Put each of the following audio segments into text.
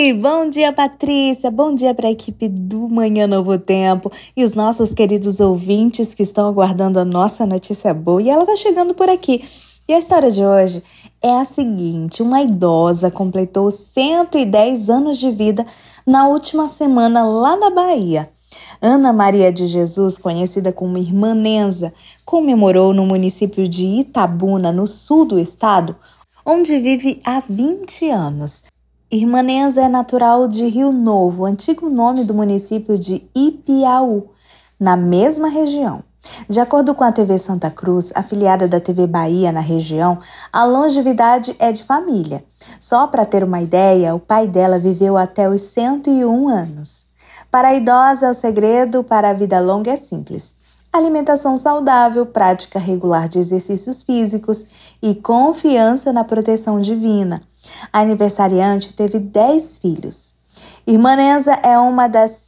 Oi, bom dia, Patrícia, bom dia para a equipe do Manhã Novo Tempo e os nossos queridos ouvintes que estão aguardando a nossa notícia boa e ela está chegando por aqui. E a história de hoje é a seguinte: uma idosa completou 110 anos de vida na última semana lá na Bahia. Ana Maria de Jesus, conhecida como Irmã Nenza, comemorou no município de Itabuna, no sul do estado, onde vive há 20 anos. Irmã Nenza é natural de Rio Novo, antigo nome do município de Ipiaú, na mesma região. De acordo com a TV Santa Cruz, afiliada da TV Bahia na região, a longevidade é de família. Só para ter uma ideia, o pai dela viveu até os 101 anos. Para a idosa, o segredo para a vida longa é simples: alimentação saudável, prática regular de exercícios físicos e confiança na proteção divina. A aniversariante teve 10 filhos. Irmã Nenza é uma das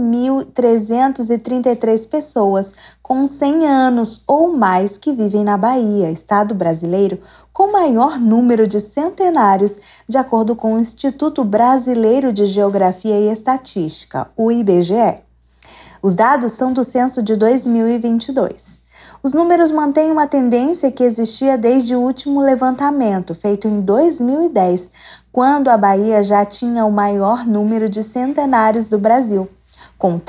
5.333 pessoas com 100 anos ou mais que vivem na Bahia, estado brasileiro com maior número de centenários, de acordo com o Instituto Brasileiro de Geografia e Estatística, o IBGE. Os dados são do censo de 2022. Os números mantêm uma tendência que existia desde o último levantamento, feito em 2010, quando a Bahia já tinha o maior número de centenários do Brasil, com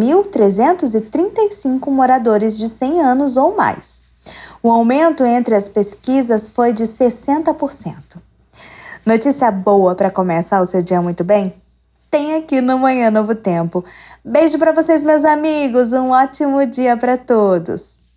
3.335 moradores de 100 anos ou mais. O aumento entre as pesquisas foi de 60%. Notícia boa para começar o seu dia muito bem? Tem aqui no Manhã Novo Tempo. Beijo para vocês, meus amigos. Um ótimo dia para todos.